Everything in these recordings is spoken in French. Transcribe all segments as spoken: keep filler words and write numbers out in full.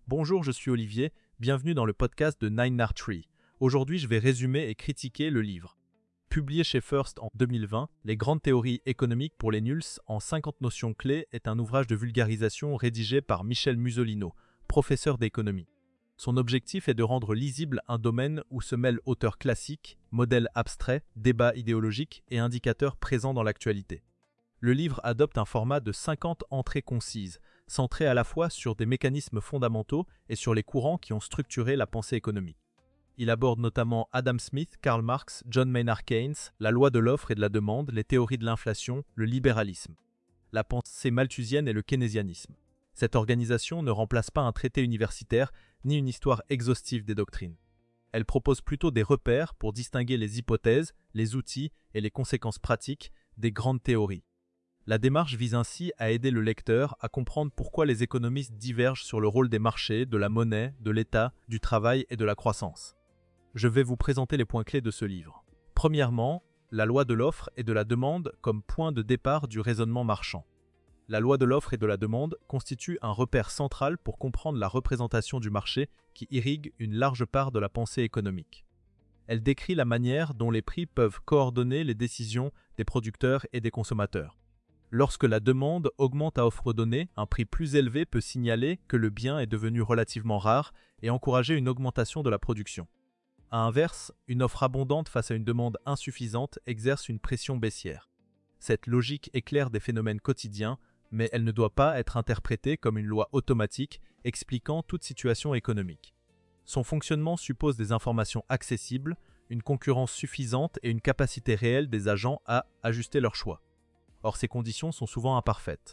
Bonjour, je suis Olivier, bienvenue dans le podcast de Nine R Tree. Aujourd'hui, je vais résumer et critiquer le livre. Publié chez First en deux mille vingt, Les grandes théories économiques pour les nuls en cinquante notions clés est un ouvrage de vulgarisation rédigé par Michel Musolino, professeur d'économie. Son objectif est de rendre lisible un domaine où se mêlent auteurs classiques, modèles abstraits, débats idéologiques et indicateurs présents dans l'actualité. Le livre adopte un format de cinquante entrées concises, centré à la fois sur des mécanismes fondamentaux et sur les courants qui ont structuré la pensée économique. Il aborde notamment Adam Smith, Karl Marx, John Maynard Keynes, la loi de l'offre et de la demande, les théories de l'inflation, le libéralisme, la pensée malthusienne et le keynésianisme. Cette organisation ne remplace pas un traité universitaire ni une histoire exhaustive des doctrines. Elle propose plutôt des repères pour distinguer les hypothèses, les outils et les conséquences pratiques des grandes théories. La démarche vise ainsi à aider le lecteur à comprendre pourquoi les économistes divergent sur le rôle des marchés, de la monnaie, de l'État, du travail et de la croissance. Je vais vous présenter les points clés de ce livre. Premièrement, la loi de l'offre et de la demande comme point de départ du raisonnement marchand. La loi de l'offre et de la demande constitue un repère central pour comprendre la représentation du marché qui irrigue une large part de la pensée économique. Elle décrit la manière dont les prix peuvent coordonner les décisions des producteurs et des consommateurs. Lorsque la demande augmente à offre donnée, un prix plus élevé peut signaler que le bien est devenu relativement rare et encourager une augmentation de la production. À l'inverse, une offre abondante face à une demande insuffisante exerce une pression baissière. Cette logique éclaire des phénomènes quotidiens, mais elle ne doit pas être interprétée comme une loi automatique expliquant toute situation économique. Son fonctionnement suppose des informations accessibles, une concurrence suffisante et une capacité réelle des agents à ajuster leurs choix. Or, ces conditions sont souvent imparfaites.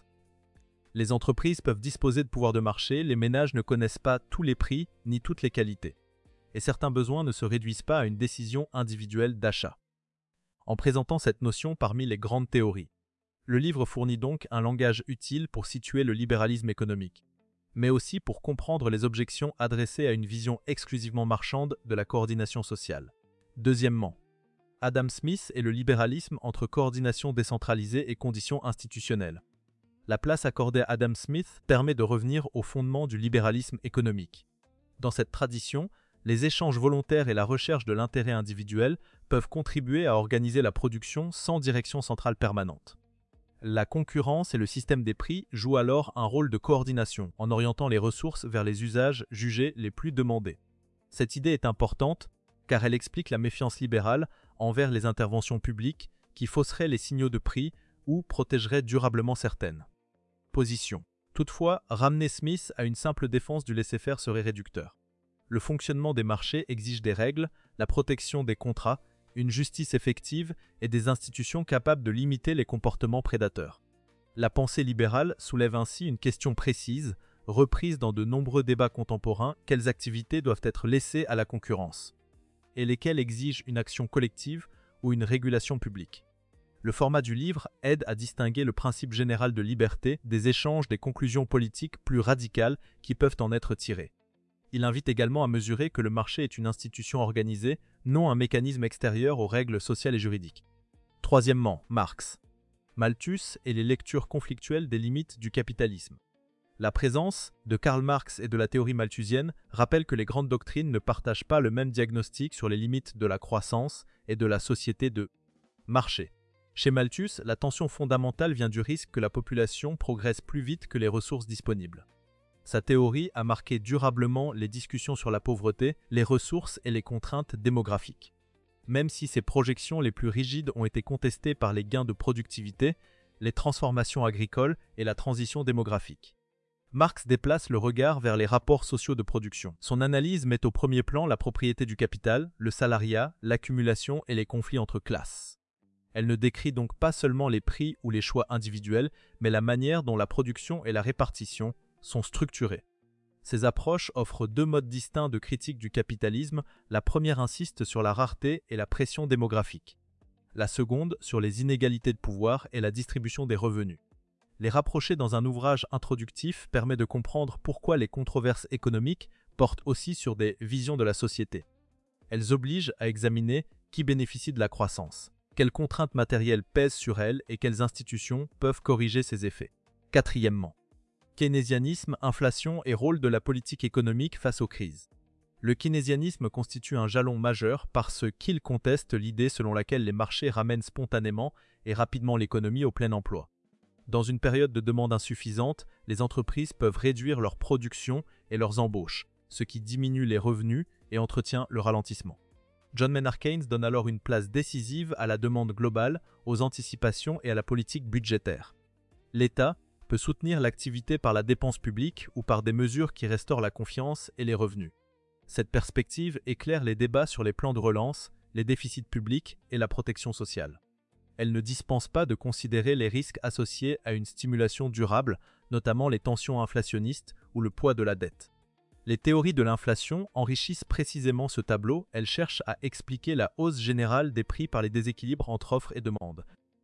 Les entreprises peuvent disposer de pouvoirs de marché, les ménages ne connaissent pas tous les prix ni toutes les qualités. Et certains besoins ne se réduisent pas à une décision individuelle d'achat. En présentant cette notion parmi les grandes théories, le livre fournit donc un langage utile pour situer le libéralisme économique, mais aussi pour comprendre les objections adressées à une vision exclusivement marchande de la coordination sociale. Deuxièmement, Adam Smith et le libéralisme entre coordination décentralisée et conditions institutionnelles. La place accordée à Adam Smith permet de revenir au fondement du libéralisme économique. Dans cette tradition, les échanges volontaires et la recherche de l'intérêt individuel peuvent contribuer à organiser la production sans direction centrale permanente. La concurrence et le système des prix jouent alors un rôle de coordination en orientant les ressources vers les usages jugés les plus demandés. Cette idée est importante car elle explique la méfiance libérale envers les interventions publiques qui fausseraient les signaux de prix ou protégeraient durablement certaines positions. Toutefois, ramener Smith à une simple défense du laisser-faire serait réducteur. Le fonctionnement des marchés exige des règles, la protection des contrats, une justice effective et des institutions capables de limiter les comportements prédateurs. La pensée libérale soulève ainsi une question précise, reprise dans de nombreux débats contemporains: quelles activités doivent être laissées à la concurrence et lesquelles exigent une action collective ou une régulation publique. Le format du livre aide à distinguer le principe général de liberté des échanges des conclusions politiques plus radicales qui peuvent en être tirées. Il invite également à mesurer que le marché est une institution organisée, non un mécanisme extérieur aux règles sociales et juridiques. Troisièmement, Marx. Malthus et les lectures conflictuelles des limites du capitalisme. La présence de Karl Marx et de la théorie malthusienne rappelle que les grandes doctrines ne partagent pas le même diagnostic sur les limites de la croissance et de la société de marché. Chez Malthus, la tension fondamentale vient du risque que la population progresse plus vite que les ressources disponibles. Sa théorie a marqué durablement les discussions sur la pauvreté, les ressources et les contraintes démographiques. Même si ses projections les plus rigides ont été contestées par les gains de productivité, les transformations agricoles et la transition démographique. Marx déplace le regard vers les rapports sociaux de production. Son analyse met au premier plan la propriété du capital, le salariat, l'accumulation et les conflits entre classes. Elle ne décrit donc pas seulement les prix ou les choix individuels, mais la manière dont la production et la répartition sont structurées. Ces approches offrent deux modes distincts de critique du capitalisme. La première insiste sur la rareté et la pression démographique. La seconde sur les inégalités de pouvoir et la distribution des revenus. Les rapprocher dans un ouvrage introductif permet de comprendre pourquoi les controverses économiques portent aussi sur des visions de la société. Elles obligent à examiner qui bénéficie de la croissance, quelles contraintes matérielles pèsent sur elle et quelles institutions peuvent corriger ces effets. Quatrièmement, Keynésianisme, inflation et rôle de la politique économique face aux crises. Le keynésianisme constitue un jalon majeur parce qu'il conteste l'idée selon laquelle les marchés ramènent spontanément et rapidement l'économie au plein emploi. Dans une période de demande insuffisante, les entreprises peuvent réduire leur production et leurs embauches, ce qui diminue les revenus et entretient le ralentissement. John Maynard Keynes donne alors une place décisive à la demande globale, aux anticipations et à la politique budgétaire. L'État peut soutenir l'activité par la dépense publique ou par des mesures qui restaurent la confiance et les revenus. Cette perspective éclaire les débats sur les plans de relance, les déficits publics et la protection sociale. Elle ne dispense pas de considérer les risques associés à une stimulation durable, notamment les tensions inflationnistes ou le poids de la dette. Les théories de l'inflation enrichissent précisément ce tableau, elles cherchent à expliquer la hausse générale des prix par les déséquilibres entre offre et demande,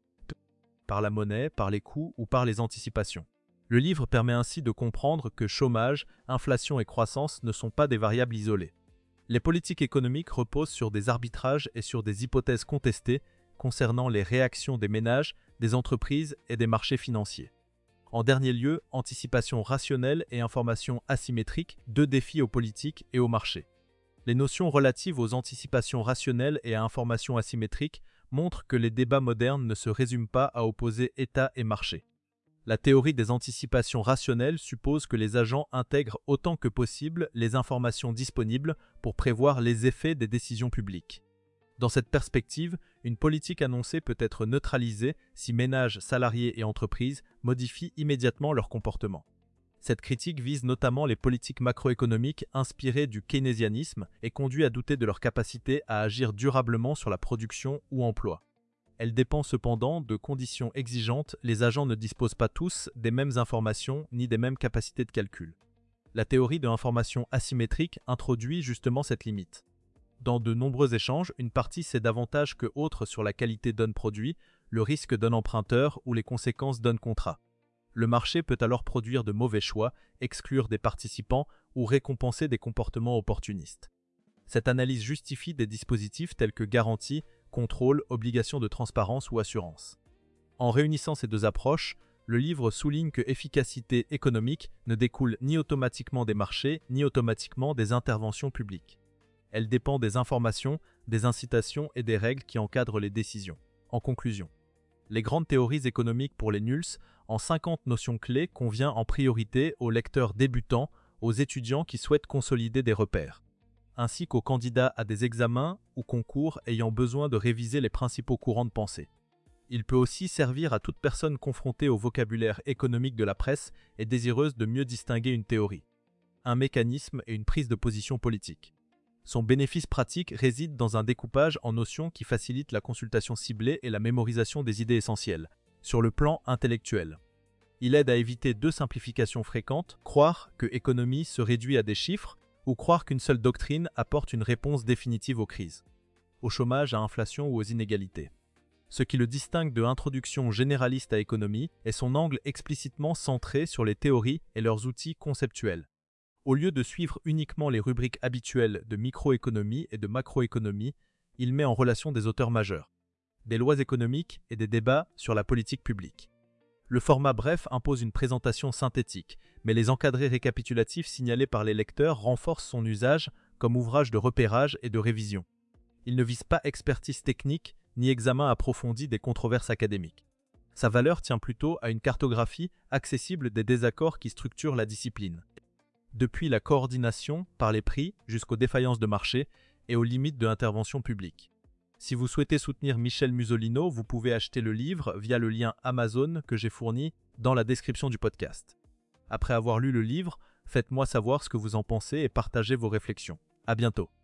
par la monnaie, par les coûts ou par les anticipations. Le livre permet ainsi de comprendre que chômage, inflation et croissance ne sont pas des variables isolées. Les politiques économiques reposent sur des arbitrages et sur des hypothèses contestées concernant les réactions des ménages, des entreprises et des marchés financiers. En dernier lieu, anticipation rationnelle et information asymétrique, deux défis aux politiques et aux marchés. Les notions relatives aux anticipations rationnelles et à information asymétrique montrent que les débats modernes ne se résument pas à opposer État et marché. La théorie des anticipations rationnelles suppose que les agents intègrent autant que possible les informations disponibles pour prévoir les effets des décisions publiques. Dans cette perspective, une politique annoncée peut être neutralisée si ménages, salariés et entreprises modifient immédiatement leur comportement. Cette critique vise notamment les politiques macroéconomiques inspirées du keynésianisme et conduit à douter de leur capacité à agir durablement sur la production ou emploi. Elle dépend cependant de conditions exigeantes, les agents ne disposent pas tous des mêmes informations ni des mêmes capacités de calcul. La théorie de l'information asymétrique introduit justement cette limite. Dans de nombreux échanges, une partie sait davantage que autre sur la qualité d'un produit, le risque d'un emprunteur ou les conséquences d'un contrat. Le marché peut alors produire de mauvais choix, exclure des participants ou récompenser des comportements opportunistes. Cette analyse justifie des dispositifs tels que garantie, contrôle, obligation de transparence ou assurance. En réunissant ces deux approches, le livre souligne que efficacité économique ne découle ni automatiquement des marchés, ni automatiquement des interventions publiques. Elle dépend des informations, des incitations et des règles qui encadrent les décisions. En conclusion, les grandes théories économiques pour les nuls, en cinquante notions clés, convient en priorité aux lecteurs débutants, aux étudiants qui souhaitent consolider des repères, ainsi qu'aux candidats à des examens ou concours ayant besoin de réviser les principaux courants de pensée. Il peut aussi servir à toute personne confrontée au vocabulaire économique de la presse et désireuse de mieux distinguer une théorie, un mécanisme et une prise de position politique. Son bénéfice pratique réside dans un découpage en notions qui facilite la consultation ciblée et la mémorisation des idées essentielles, sur le plan intellectuel. Il aide à éviter deux simplifications fréquentes, croire que économie se réduit à des chiffres, ou croire qu'une seule doctrine apporte une réponse définitive aux crises, au chômage, à l'inflation ou aux inégalités. Ce qui le distingue de Introduction généraliste à économie est son angle explicitement centré sur les théories et leurs outils conceptuels. Au lieu de suivre uniquement les rubriques habituelles de microéconomie et de macroéconomie, il met en relation des auteurs majeurs, des lois économiques et des débats sur la politique publique. Le format bref impose une présentation synthétique, mais les encadrés récapitulatifs signalés par les lecteurs renforcent son usage comme ouvrage de repérage et de révision. Il ne vise pas expertise technique ni examen approfondi des controverses académiques. Sa valeur tient plutôt à une cartographie accessible des désaccords qui structurent la discipline, depuis la coordination par les prix jusqu'aux défaillances de marché et aux limites de l'intervention publique. Si vous souhaitez soutenir Michel Musolino, vous pouvez acheter le livre via le lien Amazon que j'ai fourni dans la description du podcast. Après avoir lu le livre, faites-moi savoir ce que vous en pensez et partagez vos réflexions. À bientôt.